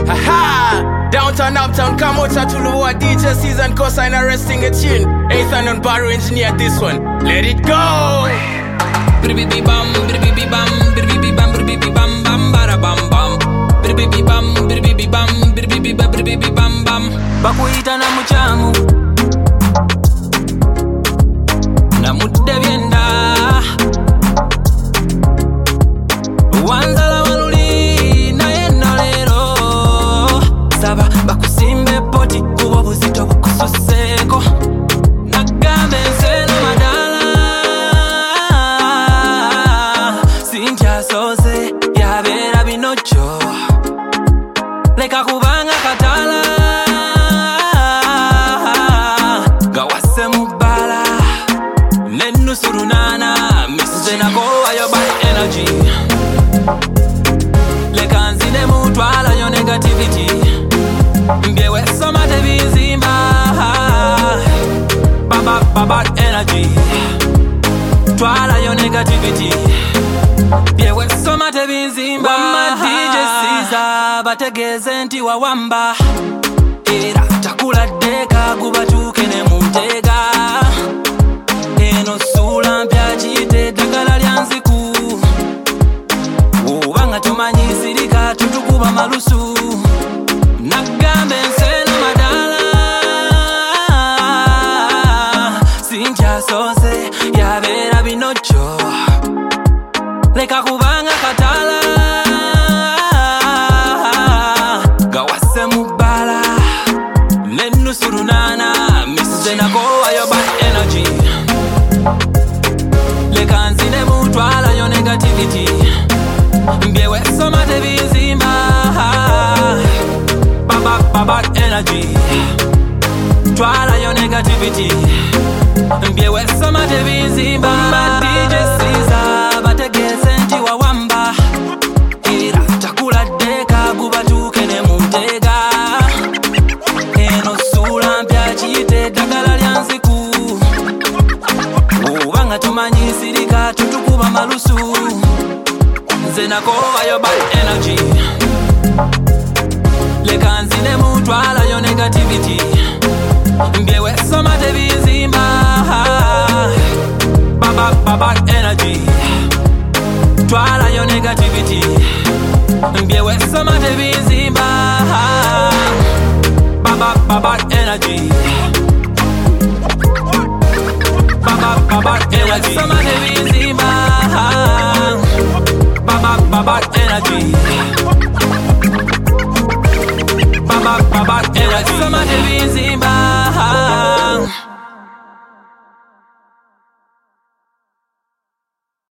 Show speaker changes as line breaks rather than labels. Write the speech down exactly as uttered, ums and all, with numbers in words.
Haha! Downtown, uptown, come out to Luwa D J season, cosign arresting a tune. Ethan and Barrow engineer this one. Let it go!
Bribbi bam, bribbi bam, bribbi bam, bribbi bam bam, bara bam bam. Bribbi bam, bribbi bam, bribbi bam, bribbi bam bam. Bakuita na muchamu, na mude vienda. Wanzala waluli na enolero. Saba bakusimbe poti kubo buzito bukususeko. Nagambe nseno madala. Sinja soze ya vera binocho. Leka kubanga katala. Gawase mubala. Nenu surunana. Misuse na goa your body energy. Leka nzine mutwala your negativity. Mbiewe soma te bizimba. Baba baba energy. Twala your negativity. Mbiewe soma te bizimba. Wamba D J Caesar bategeze nti wawamba. Era takula deka gubatukene mutega. Eno sula mpya chite dagala lyanziku. Ubanga tomanyi sirika tutukuba malusu. Nagambe nseno madala. Sinja soze ya vera binocho. Leka kubanga katala. Gawase mubala. Nenu surunana. Misuse na goa your bad energy. Leka nzine mutwala your negativity. Mbiewe soma te bizimba. Baba baba energy. Twala your negativity. Mbiewe soma te bizimba. Wamba D J Caesar bategeze nti wawamba. Ira takula deka gubatukene mutega. Eno sula mpya chite dagala lyanziku. Ubanga tomanyi sirika tutukuba malusu. Nze nakoba your bad energy. Leka nzine mutwala your negativity. Mbiewe soma te bizimba. Baba baba energy. Twala your negativity. Mbiewe soma te bizimba. Baba baba energy. Baba baba energy. Soma te bizimba. Baba baba energy. Baba baba energy. Soma te bizimba.